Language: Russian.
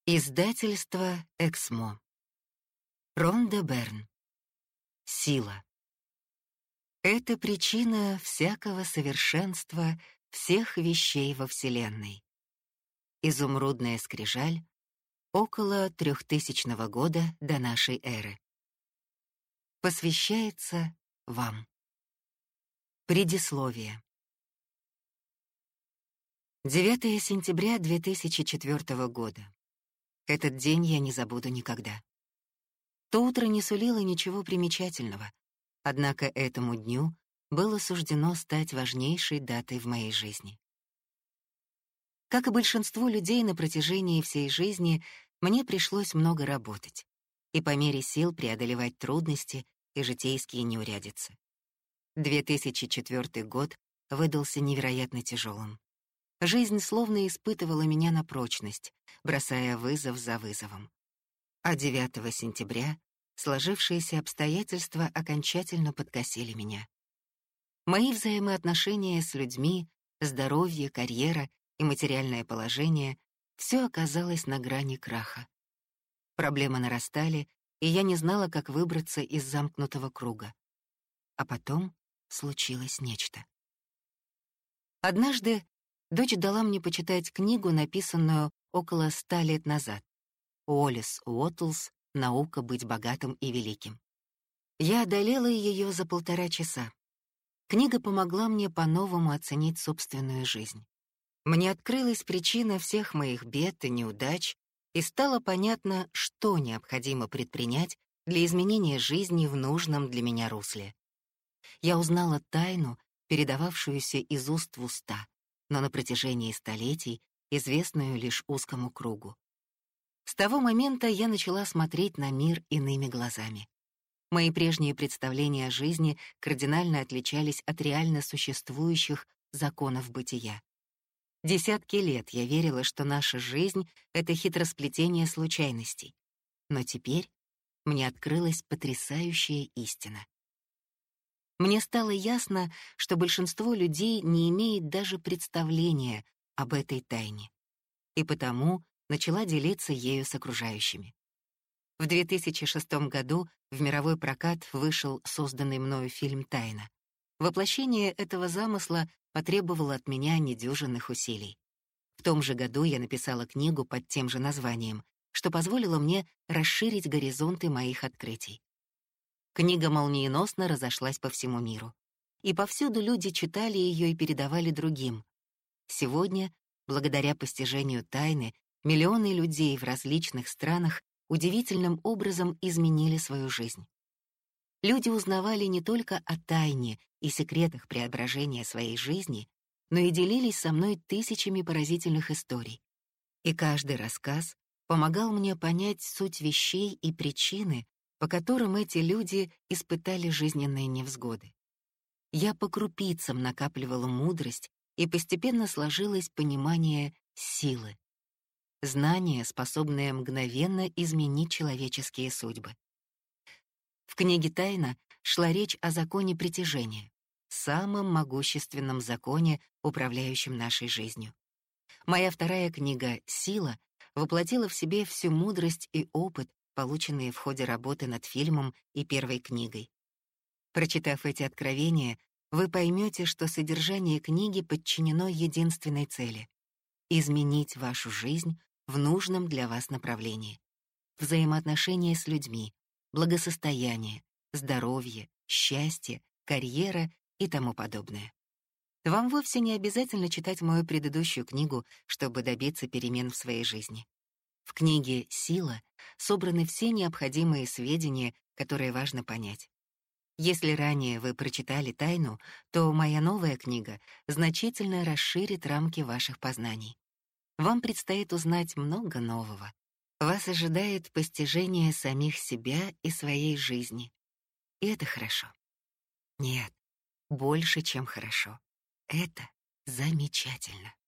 Издательство «Эксмо». Ронда Берн. Сила. Это причина всякого совершенства всех вещей во Вселенной. Изумрудная скрижаль, около 3000 года до нашей эры. Посвящается вам. Предисловие. 9 сентября 2004 года. Этот день я не забуду никогда. То утро не сулило ничего примечательного, однако этому дню было суждено стать важнейшей датой в моей жизни. Как и большинству людей на протяжении всей жизни, мне пришлось много работать и по мере сил преодолевать трудности и житейские неурядицы. 2004 год выдался невероятно тяжелым. Жизнь словно испытывала меня на прочность, бросая вызов за вызовом. А 9 сентября сложившиеся обстоятельства окончательно подкосили меня. Мои взаимоотношения с людьми, здоровье, карьера и материальное положение — все оказалось на грани краха. Проблемы нарастали, и я не знала, как выбраться из замкнутого круга. А потом случилось нечто. Однажды дочь дала мне почитать книгу, написанную около 100 лет назад. Уоллес Уоттлс «Наука быть богатым и великим». Я одолела ее за 1,5 часа. Книга помогла мне по-новому оценить собственную жизнь. Мне открылась причина всех моих бед и неудач, и стало понятно, что необходимо предпринять для изменения жизни в нужном для меня русле. Я узнала тайну, передававшуюся из уст в уста, но на протяжении столетий известную лишь узкому кругу. С того момента я начала смотреть на мир иными глазами. Мои прежние представления о жизни кардинально отличались от реально существующих законов бытия. Десятки лет я верила, что наша жизнь — это хитросплетение случайностей. Но теперь мне открылась потрясающая истина. Мне стало ясно, что большинство людей не имеет даже представления об этой тайне, и потому начала делиться ею с окружающими. В 2006 году в мировой прокат вышел созданный мною фильм «Тайна». Воплощение этого замысла потребовало от меня недюжинных усилий. В том же году я написала книгу под тем же названием, что позволило мне расширить горизонты моих открытий. Книга молниеносно разошлась по всему миру. И повсюду люди читали ее и передавали другим. Сегодня, благодаря постижению тайны, миллионы людей в различных странах удивительным образом изменили свою жизнь. Люди узнавали не только о тайне и секретах преображения своей жизни, но и делились со мной тысячами поразительных историй. И каждый рассказ помогал мне понять суть вещей и причины, по которым эти люди испытали жизненные невзгоды. Я по крупицам накапливала мудрость, и постепенно сложилось понимание силы. Знание, способное мгновенно изменить человеческие судьбы. В книге «Тайна» шла речь о законе притяжения, самом могущественном законе, управляющем нашей жизнью. Моя вторая книга «Сила» воплотила в себе всю мудрость и опыт, полученные в ходе работы над фильмом и первой книгой. Прочитав эти откровения, вы поймете, что содержание книги подчинено единственной цели — изменить вашу жизнь в нужном для вас направлении. Взаимоотношения с людьми, благосостояние, здоровье, счастье, карьера и тому подобное. Вам вовсе не обязательно читать мою предыдущую книгу, чтобы добиться перемен в своей жизни. В книге «Сила» собраны все необходимые сведения, которые важно понять. Если ранее вы прочитали «Тайну», то моя новая книга значительно расширит рамки ваших познаний. Вам предстоит узнать много нового. Вас ожидает постижение самих себя и своей жизни. И это хорошо. Нет, больше, чем хорошо. Это замечательно.